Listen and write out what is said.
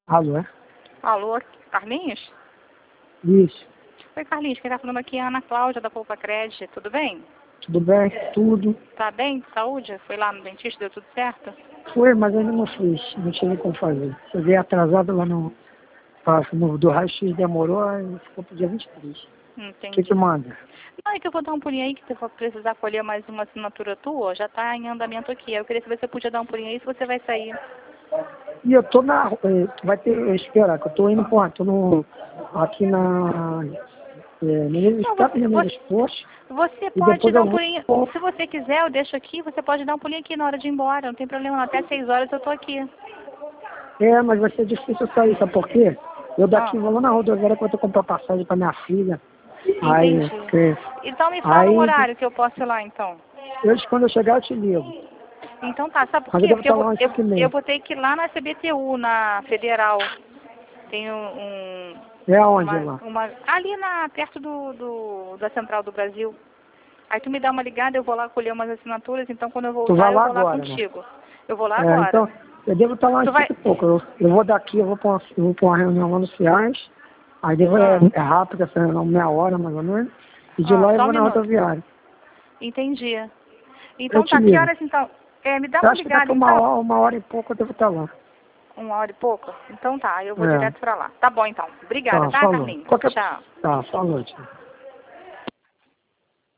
Alô, é? Alô, Carlinhos? Isso. Oi, Carlinhos, quem tá falando aqui é a Ana Cláudia da Poupa Crédito, tudo bem? Tudo bem? Tudo. Tá bem? Saúde? Foi lá no dentista, deu tudo certo? Foi, mas ainda não fiz. Não tinha como fazer. Cheguei atrasado lá do raio-x, demorou, aí ficou pro dia 23. O que Entendi. manda? Não, é que eu vou dar um pulinho aí, que você vai precisar colher mais uma assinatura tua, já tá em andamento aqui. Eu queria saber se você podia dar um pulinho aí, se você vai sair. E eu tô vai ter, esperar, que eu tô indo aqui no Minas Não, Estado, no Minas Esporte, você e pode depois dar eu um pulinho, vou. se você quiser, eu deixo aqui, você pode dar um pulinho aqui na hora de ir embora, não tem problema não. Até 6 horas eu tô aqui. Mas vai ser difícil eu sair, sabe por quê? Eu daqui Ah, vou lá na rodoviária que eu vou ter que comprar passagem pra minha filha. Aí, entendi. Então me fala um aí horário que eu posso ir lá, então. quando eu chegar eu te ligo. Então tá, sabe por Mas eu quê? devo Porque estar lá às 5h30. eu vou ter que ir lá na CBTU, na Federal. Tem É aonde lá? ali perto da Central do Brasil. Aí tu me dá uma ligada, eu vou lá colher umas assinaturas, então quando eu Tu voltar vai eu lá vou lá agora, né? contigo. Eu vou lá agora. Então, eu devo estar lá Tu às vai... 5 e pouco. Eu vou daqui, eu vou pra uma reunião lá no Ciais. Aí é rápido, essa reunião, meia hora mais ou menos. E de lá eu Só um vou na minuto. rodoviária. Entendi. Eu Então te tá, que ligo. horas então? Me dá Eu uma acho que daqui ligada então. uma hora e pouco eu devo estar lá. 1 hora e pouco? Então tá, eu vou É, direto pra lá. Tá bom então. Obrigada, tá, tá, falou. Carlinhos? Qualquer... Tchau. Tá, falou, tio.